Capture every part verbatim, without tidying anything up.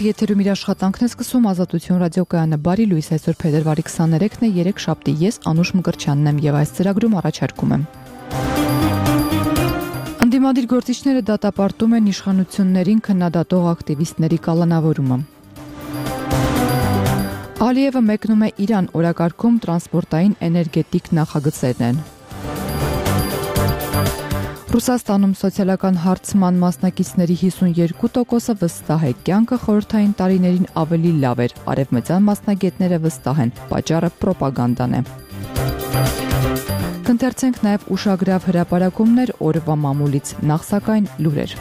Եթերում իր աշխատանքն է սկսում Ազատություն ռադիոկայանը։ Բարի լույս, այսօր փետրվարի քսաներեքն է, երեք շաբթի, ես Անուշ Մկրտչյանն եմ եւ այս ծրագրում առաջարկում եմ։ Ընդդիմադիր գործիչները դատապարտում են իշխանություններին քննադատող ակտիվիստների կալանավորումը։ Ալիևը մեկնում է Իրան, օրակարգում տրանսպորտային էներգետիկ նախագծերն են։ Ռուսաստանում սոցիալական հարցման մասնակիցների հիսունյոթ տոկոսը վստահ է, կյանքը խորհրդային տարիներին ավելի լավ էր, արևմտյան մասնագետները վստահ են, պատճառը պրոպագանդան է։ Կընթերցենք նաև ուշագրավ հրապարակումներ օրվա մամուլից, նախ սակայն լուրեր։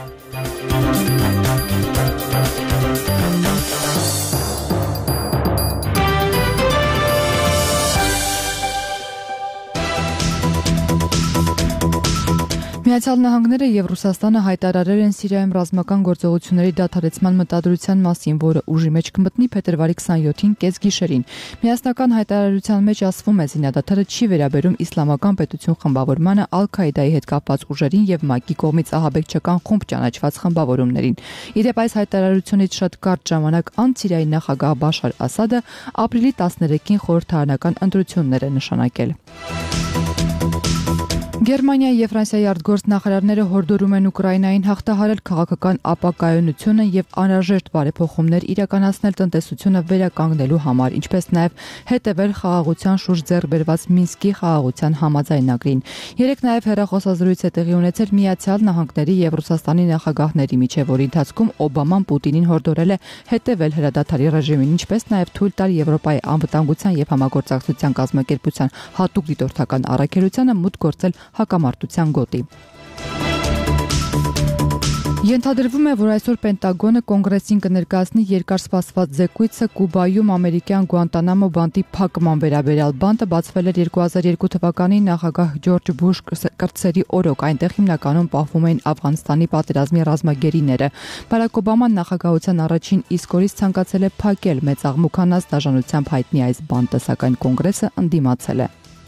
Միացյալ Նահանգները եւ Ռուսաստանը հայտարարել են Սիրիայում ռազմական գործողությունների դադարեցման մտադրության մասին, որը ուժի մեջ կմտնի փետրվարի քսանյոթին կեսգիշերին։ Միասնական հայտարարության մեջ ասվում է, զինադադարը չի վերաբերում Իսլամական պետություն խմբավորմանը, Ալ-Քաիդայի հետ կապված ուժերին եւ ՄԱԿ-ի կողմից ահաբեկչական խումբ ճանաչված խմբավորումներին։ Իդեպ այս հայտարարությունից շատ կարճ ժամանակ անց Սիրիայի նախագահ Բաշար Ասադը ապրիլի տասներեքին խորհրդարանական ընտրություններ է նշանակել։ Գերմանիայի եւ Ֆրանսիայի արտգործնախարարները հորդորում են Ուկրաինային հաղթահարել քաղաքական ապակայունությունը եւ անհրաժեշտ բարեփոխումներ իրականացնել տնտեսությունը վերականգնելու համար, ինչպես նաեւ հետեւել խաղաղության շուրջ ձեռքբերված Մինսկի խաղաղության համաձայնագրին։ Երեկ նաեւ հեռախոսազրույց է տեղի ունեցել Միացյալ Նահանգների եւ Ռուսաստանի նախագահների միջեւ, որի ընթացքում Օբաման Պուտինին հորդորել է հետեւել հրադադարի ռեժիմին, ինչպես նաեւ թույլ տալ Եվրոպայի անվտանգության եւ համագործակցության կազմակերպության հատուկ դիտորդական առաքելությանը մուտք գործել հակամարտության գոտի։ Ենթադրվում է, որ այսօր Պենտագոնը կոնգրեսին կներկայացնի երկար սպասված զեկույցը Կուբայում ամերիկյան Գուանտանամո բանտի փակման վերաբերյալ։ Բանտը բացվել էր երկու հազար երկու թվականի նախագահ Ջորջ Բուշ կրտսերի օրոք, այնտեղ հիմնականում պահվում էին Աֆղանստանի պատերազմի ռազմագերիները։ Բարակ Օբաման նախագահության առաջին իսկ օրից ցանկացել է փակել մեծ աղմուկանաց դաշնությամբ հայտնի այս բանտը, սակայն կոնգրեսը ընդդիմացել է։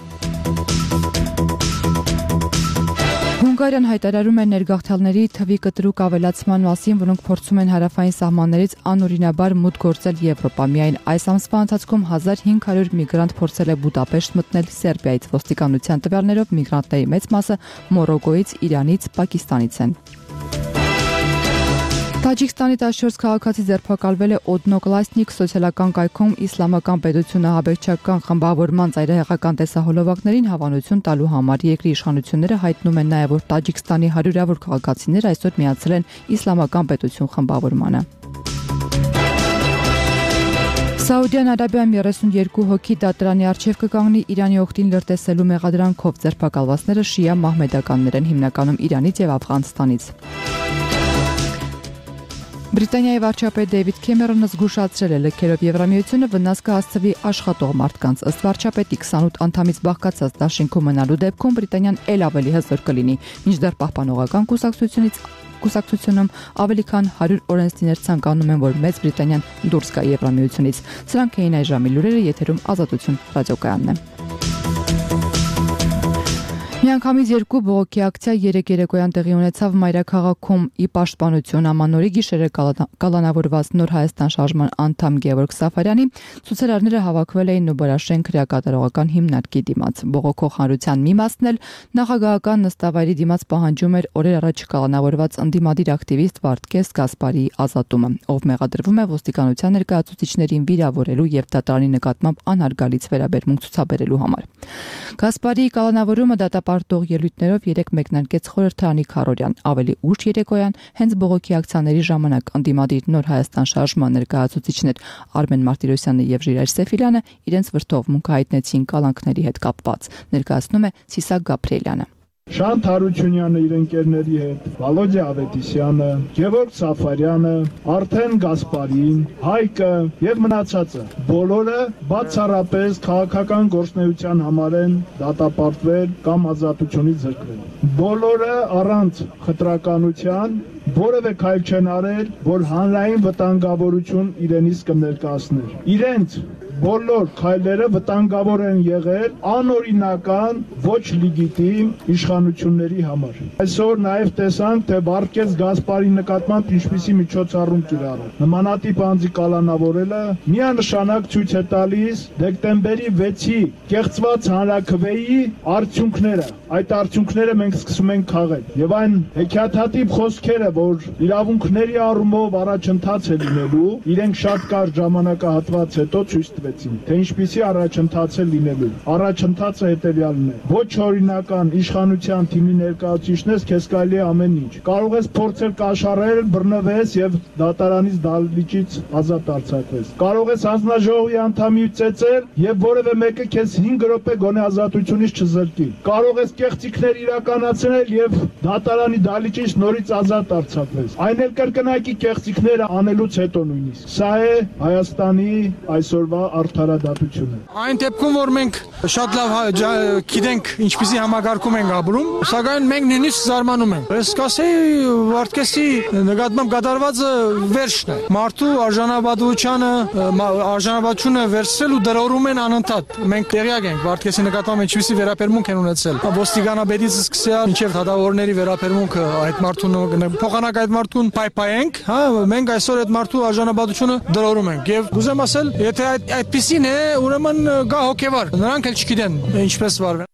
Հունգարիան հայտարարում է ներգաղթյալների թվի կտրուկ ավելացման մասին, որոնք փորձում են հարավային սահմաններից անօրինաբար մուտք գործել Եվրոպա։ Միայն այս ամսվա ընթացքում հազար հինգ հարյուր միգրանտ փորձել է Բուդապեշտ մտնել Սերբիայից։ Ոստիկանության տվյալներով միգրանտների մեծ մասը Մորոկոից, Իրանից, Պակիստանից են։ Տաջիկստանի տասնչորս քաղաքացի ձերբակալվել է Օդնոկլասնիկ սոցիալական կայքում իսլամական պետությունը ահաբեկչական խմբավորման ծայրահեղական տեսահոլովակներին հավանություն տալու համար։ Երկրի իշխանությունները հայտնում են նաև, որ Տաջիկստանի հարյուրավոր քաղաքացիներ այսօր միացել են իսլամական պետություն խմբավորմանը։ Սաուդյան Արաբիայում երեսունյոթ հոգի դատարանի առջև կկանգնի Իրանի օգտին լրտեսելու մեղադրանքով։ Ձերբակալվածները շիա մահմեդականներ են, հիմնականում Իրանից եւ Աֆղանստանից։ Բրիտանիայի վարչապետ Դեյվիդ Քեմերոնը զգուշացրել է, լքելով Եվրամիությունը վնաս կհասցվի աշխատող մարդկանց։ Ըստ վարչապետի քսանութ անդամից բաղկացած դաշինքում մնալու դեպքում Բրիտանիան ել ավելի հզոր կլինի, մինչդեռ պահպանողական կուսակցությունից կուսակցությունում ավելի քան հարյուր օրենսդիրներ ցանկանում են, որ Մեծ Բրիտանիան դուրս գա Եվրամիությունից։ Սրանք էին այս ժամի լուրերը, եթերում Ազատություն ռադիոկայանն է։ Միանգամից երկու բողոքի ակցիա երեկ երեկոյան տեղի ունեցավ Մայրաքաղաքում։ Ի պաշտպանություն ամանորի գիշերը կալանավորված Նոր Հայաստան շարժման անդամ Գևորգ Սաֆարյանի ցուցարարները հավաքվել էին Նոբարաշենք հրակատարողական հիմնարկի դիմաց։ Բողոքող հանրության մի մասն էլ նախագահական նստավայրի դիմաց պահանջում էր օրեր առաջ կալանավորված ընդդիմադիր ակտիվիստ Վարդգես Գասպարիի ազատումը, ով մեղադրվում է ոստիկանության ներկայացուցիչներին վիրավորելու եւ դատարանի նկատմամբ անհարգալից վերաբերմունք ցուցաբերելու համար։ Գասպարիի կալանավորումը դատապարտող ելույթներով երեք մեկնարկեց խորհրդարանի քարորյան։ Ավելի ուշ երեկոյան հենց բողոքի ակցիաների ժամանակ ընդդիմադիր Նոր Հայաստան շարժման ներկայացուցիչներ Արմեն Մարտիրոսյանը եւ Ժիրայր Սեֆիլյանը իրենց վրդովմունքը հայտնեցին կալանքների հետ կապված, ներկայացնում է Սիսակ Գաբրիելյանը։ Շանթ Հարությունյանը իր ընկերների հետ, Վալոդիա Ավետիսյանը, Գևորգ Սաֆարյանը, Արթեն Գասպարին, Հայկը եւ մնացածը բոլորը բացառապես քաղաքական գործունեության համար են դատապարտվել կամ ազատությունից զրկվել։ Բոլորը առանց խտրականության որևէ քայլ չեն արել, որ հանրային վտանգավորություն իրենից կներկայացներ։ Իրենց բոլոր քայլերը վտանգավոր են եղել անօրինական, ոչ լեգիտիմ իշխանությունների համար։ Այսօր նաև տեսանք, թե Վարդգես Գասպարի նկատմամբ ինչպիսի միջոցառում կիրառել։ Նմանատիպ անձի կալանավորելը միանշանակ ցույց է տալիս դեկտեմբերի վեցի կեղծված հանրաքվեի արդյունքները։ Այդ արդյունքները մենք սկսում ենք քաղել։ Եվ այն հեքիաթատիպ խոսքերը, որ իրավունքների առումով առաջընթաց է լինելու, իրենք շատ կարճ ժամանակահատված հետո ցույց տվեցին, թե ինչպիսի առաջընթաց է լինելու։ Առաջընթացը հետևյալն է. ոչ օրինական իշխանության թիմի ներկայացուցիչնես, քեզ կարելի է ամեն ինչ։ Կարող ես փորձել կաշառել, բռնվես եւ դատարանից դալիճից ազատ արձակվես։ Կարող ես հանձնաժողովի անդամի ծեծել եւ որևէ մեկը քեզ հինգ րոպե գոնե ազատությունից չզրկի։ Կարող ես կեղծիքներ իրականացնել եւ դատարանի դալիճից նորից ազատ արձակվես։ Այն էլ կրկնակի կեղծիքները անելուց հետո նույնիսկ։ Սա է Հայաստանի այսօրվա արդարադատությունը։ Այն դեպքում, որ մենք շատ լավ գիտենք ինչպիսի համագարկում ենք ապրում, սակայն մենք նույնիսկ զարմանում ենք։ Ես կասեի Վարդգեսի նկատմամբ կատարվածը վերջն է։ Մարդու արժանապատվությունը, արժանապատվությունը վերցրել ու դրորում են անընդհատ։ Մենք տեղյակ ենք Վարդգեսի նկատմամբ ինչպիսի վերաբերմունք են ունեցել։ Ոստիկանապետից սկսյալ մինչև դատավորների վերաբերմունքը այդ մարդուն փոխանակ այդ մարդուն պայպայենք, հա, մենք այսօր այդ մարդու արժանապատվությունը դրորում ենք։ Եվ ուզեմ ասել, եթե այդ այդպեսին է, ուրեմն գա հոգեվար։ Նրանք էլ չգիտեն ինչպես վարվեն։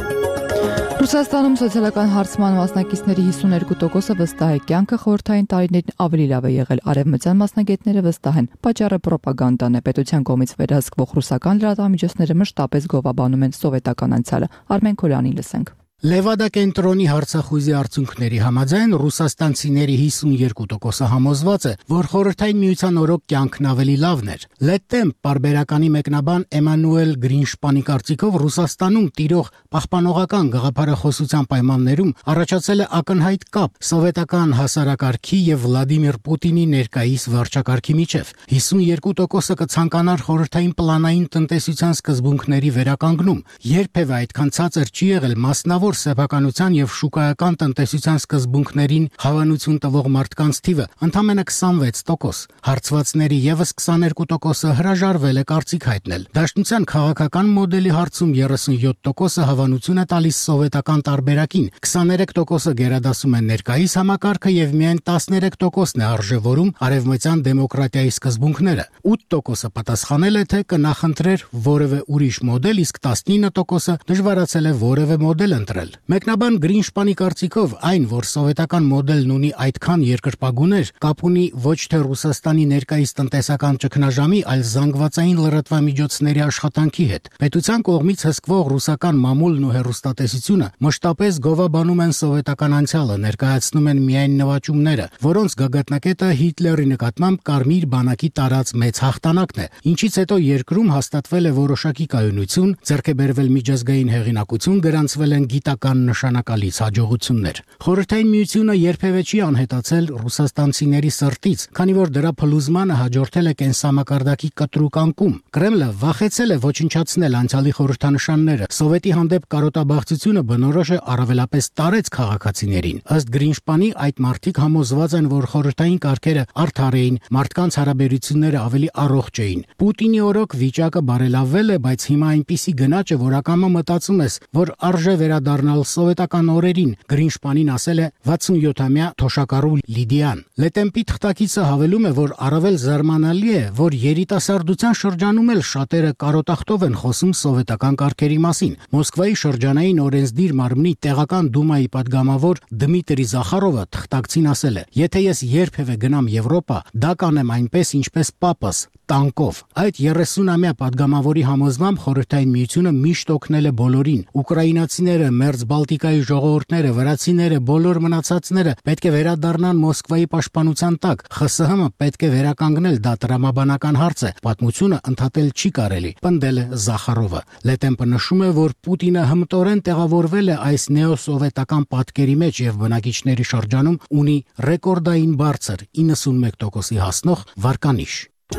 Ռուսաստանում սոցիալական հարցման մասնակիցների հիսուներկու տոկոսը վստահ է, կյանքը խորհրդային տարիներին ավելի լավ է եղել, արևմտյան մասնագետները վստահ են, պատճառը պրոպագանդան է, պետության կողմից վերահսկվող ռուսական լրատվամիջոցները մշտապես գովաբանում են սովետական անցյալը։ Արմեն Քոլյանի լսենք։ Լևադա կենտրոնի հարցախույզի արդյունքների համաձայն ռուսաստանցիների հիսունյոթ տոկոսը համոզված է, որ խորհրդային միության օրոք կյանքն ավելի լավն էր։ Լետտեմ պարբերականի մեկնաբան Էմանուել Գրինշպանի կարծիքով Ռուսաստանում տիրող պահպանողական գաղափարախոսության պայմաններում առաջացել է ակնհայտ կապ սովետական հասարակարգի եւ Վլադիմիր Պուտինի ներկայիս վարչակարգի միջև։ հիսունյոթ տոկոսը կցանկանար խորհրդային պլանային տնտեսության սկզբունքների վերականգնում։ Երբևէ այդքան ցածր չի եղել մասնավոր սեփականության եւ շուկայական տնտեսության սկզբունքներին հավանություն տվող մարդկանց թիվը ընդամենը քսանվեց տոկոս։ Հարցվածների եւս քսաներկու տոկոսը հրաժարվել է կարծիք հայտնել։ Դաշնության քաղաքական մոդելի հարցում երեսունյոթ տոկոսը հավանություն է տալիս սովետական տարբերակին, քսաներեք տոկոսը գերադասում է ներկայիս համակարգը եւ միայն տասներեք տոկոսն է արժեվորում արևմտյան դեմոկրատիայի սկզբունքները։ ութ տոկոսը պատասխանել է, թե կնախընտրեր որևէ ուրիշ մոդել, իսկ տասնինը տոկոսը դժվարացել է որևէ մոդել ընտրել։ Մեկնաբան Գրինշպանի կարծիքով այն, որ սովետական մոդելն ունի այդքան երկրպագուներ, կապ ունի ոչ թե Ռուսաստանի ներկայիս տնտեսական ճգնաժամի, այլ զանգվածային լրատվամիջոցների աշխատանքի հետ։ Պետության կողմից հսկվող ռուսական մամուլն ու հեռուստատեսությունը մշտապես գովաբանում են սովետական անցյալը, ներկայացնում են միայն նվաճումները, որոնց գագաթնակետը Հիտլերի նկատմամբ կարմիր բանակի տարած մեծ հաղթանակն է, ինչից հետո երկրում հաստատվել է որոշակի կայունություն, ձեռք է բերվել միջազգային հեղինակություն, գրանցվել են գիտական նշանակալից հաջողություններ։ Խորհրդային միությունը երբևէ չի անհետացել ռուսաստանցիների սրտից, քանի որ դրա փլուզմանը հաջորդել է կենսամակարդակի կտրուկ անկում։ Կրեմլը վախեցել է ոչնչացնել անցյալի խորհրդանշանները։ Սովետի հանդեպ կարոտաբաղձությունը բնորոշ է առավելապես տարեց քաղաքացիներին։ Ըստ Գրինշպանի, այդ մարդիկ համոզված են, որ խորհրդային կարգերը արդար էին, մարդկանց հարաբերությունները ավելի առողջ էին։ Պուտինի օրոք վիճակը բարելավվել է, բայց հիմա այնպիսի գնաճ է, որ ակամա մտածում ես, որ արժե վերադառնալ սովետական օրերին, Գրինշպանին ասել է վաթսունյոթամյա թոշակառու Լիդիան։ Լետեմպի թղթակիցը հավելում է, որ առավել զարմանալի է, որ երիտասարդության շրջանում էլ շատերը կարոտախտով են խոսում սովետական կարգերի մասին։ Մոսկվայի շրջանային օրենսդիր մարմնի տեղական դումայի падգամավոր Դմիտրի Զախարովը թղթակցին ասել է. «Եթե ես երբևէ գնամ Եվրոպա, դա կանեմ այնպես, ինչպես պապս, տանկով»։ Այդ երեսունամյա падգամավորի համոզմամբ խորհրդային միությունը միշտ օգնել է բոլորին։ Ուկրաինացիները, Մերձ Բալտիկայի ժողովուրդները, վրացիները, բոլոր մնացածները պետք է վերադառնան Մոսկվայի պաշտպանության տակ։ ԽՍՀՄ պետք է վերականգնել, դա տրամաբանական հարց է, պատմությունը ընդհատել չի կարելի, պնդել է Զախարովը։ Լետեմպը նշում է, որ Պուտինը հմտորեն տեղավորվել է այս նեոսովետական պատկերի մեջ եւ բնակիչների շրջանում ունի ռեկորդային բարձր իննսունմեկ տոկոսի հասնող վարկանիշ։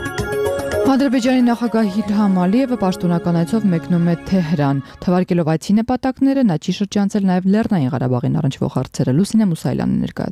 Ադրբեջանի նախագահ Իլհամ Ալիևը պաշտոնական այցով մեկնում է Թեհրան։ Թվարկելով այցի նպատակները, նա չի շրջանցել նաև Լեռնային Ղարաբաղին առնչվող հարցերը։ Լուսինե Մուսայելյանը ներկայացնում։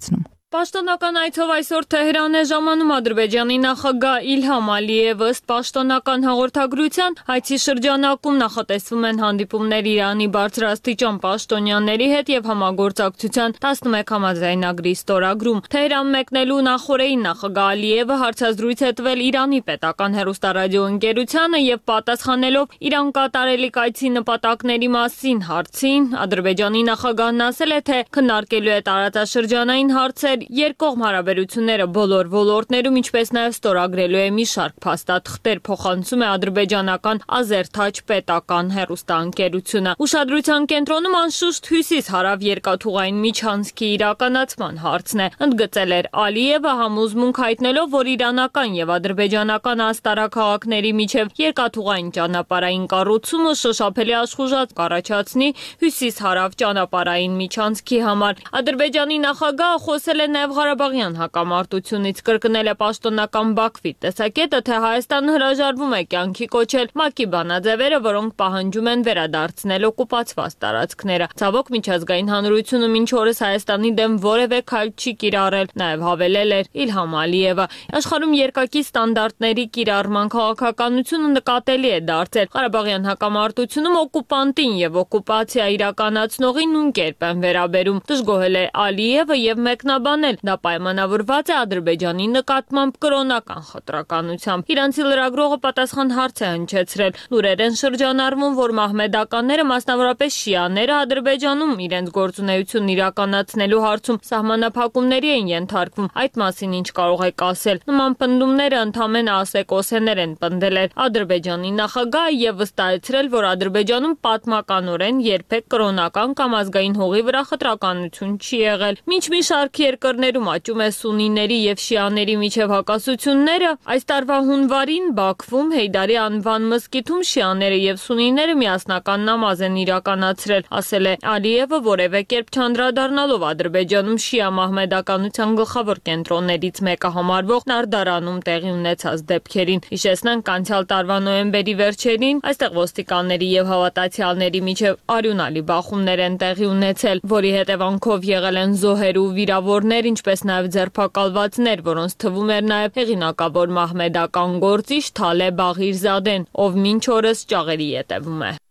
Պաշտոնական այցով այսօր Թեհրան է ժամանում Ադրբեջանի նախագահ Իլհամ Ալիևը, ըստ պաշտոնական հաղորդագրության, այցի շրջանակում նախատեսվում են հանդիպումներ Իրանի բարձրաստիճան պաշտոնյաների հետ եւ համագործակցության տասնմեկ համաձայնագրի ստորագրում։ Թեհրան մեկնելու նախօրեին նախագահ Ալիևը հարցազրույց է տվել Իրանի պետական հեռուստարադիոընկերությանը եւ պատասխանելով Իրան կատարելիք այցի նպատակների մասին հարցին, Ադրբեջանի նախագահն ասել է, թե քննարկելու է տարածաշրջանային հարցեր, երկկողմ հարաբերությունները բոլոր ոլորտներում, ինչպես նաև ստորագրելու է մի շարք փաստաթղթեր, փոխանցում է ադրբեջանական Ազերթաչ պետական հեռուստաընկերությունը։ Ուշադրության կենտրոնում անշուշտ հյուսիս-հարավ երկաթուղային միջանցքի իրականացման հարցն է, ընդգծել էր Ալիևը, համոզմունք հայտնելով, որ իրանական եւ ադրբեջանական աստարաքաղաքների միջև երկաթուղային ճանապարհային կառուցումը շոշափելի աշխուժած կառաջացնի հյուսիս-հարավ ճանապարհային միջանցքի համար։ Ադրբեջանի նախագահը խոսել է նաև Ղարաբաղյան հակամարտությունից, կրկնել է պաշտոնական Բաքվի տեսակետը, թե Հայաստանը հրաժարվում է կյանքի կոչել ՄԱԿ-ի բանաձևերը, որոնք պահանջում են վերադարձնել օկուպացված տարածքները։ Ցավոք, միջազգային հանրությունը մինչ օրս Հայաստանի դեմ որևէ քայլ չի կիրառել, նաև հավելել էր Իլհամ Ալիևը։ Աշխարհում երկակի ստանդարտների կիրառման քաղաքականությունը նկատելի է դարձել։ Ղարաբաղյան հակամարտությունում օկուպանտին եւ օկուպացիա իրականացնողին նույն կերպ են վերաբերում, դժգոհել է Ալիևը եւ մեկնաբանել, դա պայմանավորված է Ադրբեջանի նկատմամբ կրոնական խտրականությամբ։ Իրանցի լրագրողը պատասխան հարց է հնչեցրել։ Լուրեր են շրջանառվում, որ մահմեդականները, մասնավորապես շիաները, Ադրբեջանում իրենց գործունեությունն իրականացնելու հարցում սահմանափակումների են ենթարկվում։ Այդ մասին ինչ կարող եք ասել։ Նման պնդումները ընդամենը ասեկոսեներ են պնդել Ադրբեջանի նախագահը եւ վստահեցրել, որ Ադրբեջանում պատմականորեն երբեք կրոնական կամ ազգային հողի վրա խտրականություն չի եղել։ Մինչ մի շարք երկրներում աճում է սուննիների եւ շիաների միջև հակասությունները, այս տարվա հունվարին Բաքվում Հեյդարի անվան մզկիթում շիաները եւ սուննիները միասնական նամազ են իրականացրել, ասել է Ալիևը, որևէ կերպ չանդրադառնալով Ադրբեջանում շիա մահմեդականության գլխավոր կենտրոններից մեկը համարվող Նարդարանում տեղի ունեցած դեպքերին։ Հիշեցնենք, անցյալ տարվա նոյեմբերի վերջերին այստեղ ոստիկանների եւ հավատացյալների միջև արյունալի բախումներ են տեղի ունեցել, որի հետևանքով եղել են զոհեր ու վիրավորներ, ինչպես նաև ձերբակալվածներ, որոնց թվում էր նաև հեղինակավոր մահմեդական գործիչ Թալե Բաղիրզադեն, ով մինչ օրս ճաղերի ետևում է։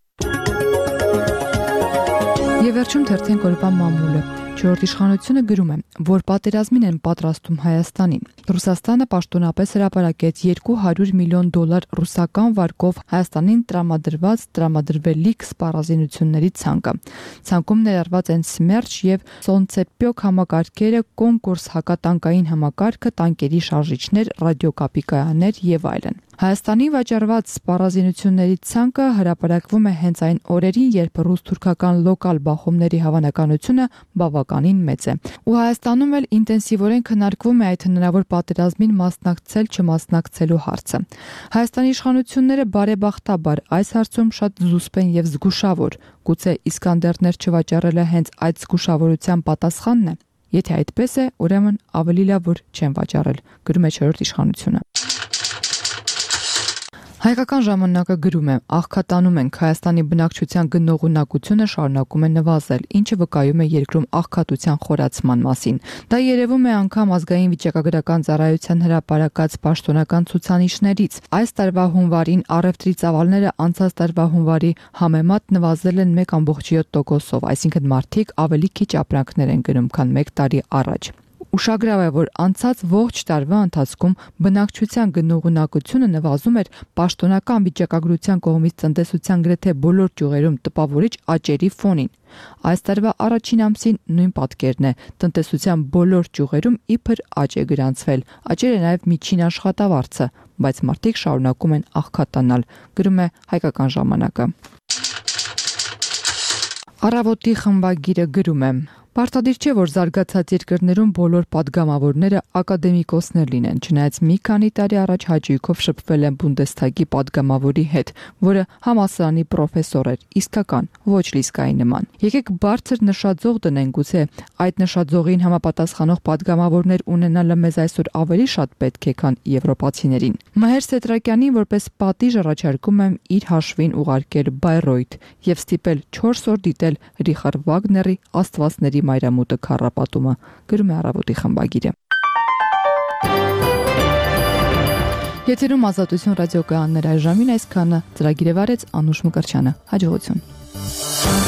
Եվ վերջում թերթենք օրվա մամուլը։ Չորրորդ իշխանությունը գրում է, որ պատերազմին են պատրաստում Հայաստանին։ Ռուսաստանը պաշտոնապես հրապարակեց երկու հարյուր միլիոն դոլար ռուսական վարկով Հայաստանին տրամադրված տրամադրվելիք սպառազինությունների ցանկը։ Ցանկում ներառված են Սմերչ եւ Սոնցեպյոկ համակարգերը, կոնկուրս հակատանկային համակարգը, տանկերի շարժիչներ, ռադիոկապի կայաններ եւ այլն։ Հայաստանի վաճառված սպառազինությունների ցանկը հրապարակվում է հենց այն օրերին, երբ ռուս-թուրքական լոկալ բախումների հավանականությունը բավականին մեծ է։ Ու Հայաստանում էլ ինտենսիվորեն քննարկվում է այդ հնարավոր պատերազմին մասնակցել-չմասնակցելու հարցը։ Հայաստանի իշխանությունները բարեբախտաբար այս հարցում շատ զուսպ են եւ զգուշավոր։ Գուցե Իսկանդերներ չվաճառելը հենց այդ զգուշավորության պատասխանն է։ Եթե այդպես է, ուրեմն ավելի լավ որ չեն վաճառել, գրում է չորրորդ իշխանությունը։ Հայկական ժամանակը գրում է. աղքատանում ենք, Հայաստանի բնակչության գնողունակությունը շարունակում է նվազել, ինչը վկայում է երկրում աղքատության խորացման մասին։ Դա երևում է անգամ ազգային վիճակագրական ծառայության հրապարակած պաշտոնական ցուցանիշներից։ Այս տարվա հունվարին առևտրի ծավալները անցած տարվա հունվարի համեմատ նվազել են մեկ կόμma յոթ տոկոսով, այսինքն մարդիկ ավելի քիչ ապրանքներ են գնում, քան մեկ տարի առաջ։ Ուշագրավ է, որ անցած ողջ տարվա ընթացքում բնակչության գնողունակությունը նվազում էր պաշտոնական վիճակագրության կողմից տնտեսության գրեթե բոլոր ճյուղերում տպավորիչ աճերի ֆոնին։ Այս տարվա առաջին ամսին նույն պատկերն է, տնտեսության բոլոր ճյուղերում իբր աճ է գրանցվել, աճել է նաև միջին աշխատավարձը, բայց մարդիկ շարունակում են աղքատանալ, գրում է Հայկական ժամանակը։ Առավոտի խմբագիրը գրում է. Պարտադիր չէ, որ զարգացած երկրներում բոլոր падգամավորները ակադեմիկոսներ լինեն, չնայած մի քանի տարի առաջ հաճույքով շփվել են Բունդեսթագի падգամավորի հետ, որը համալսարանի պրոֆեսոր էր, իսկական, ոչ Լիսկայի նման։ Եկեք բարձր նշաձող դնենք, գուցե այդ նշաձողին համապատասխանող падգամավորներ ունենալը մեզ այսօր ավելի շատ պետք է, քան եվրոպացիներին։ Մհեր Սետրակյանին որպես պատիժ առաջարկում եմ իր հաշվին ուղարկել Բայրոյթ եւ ստիպել չորս օր դիտել Ռիխարդ Վագների Աստվածների մայրամուտը քառապատումը, գրում է Առավոտի խմբագիրը։ Եթերում Ազատություն ռադիոկայաններ այժմին այսքանը, ծրագիրը վարեց Անուշ Մկրտչյանը։ Հաջողություն։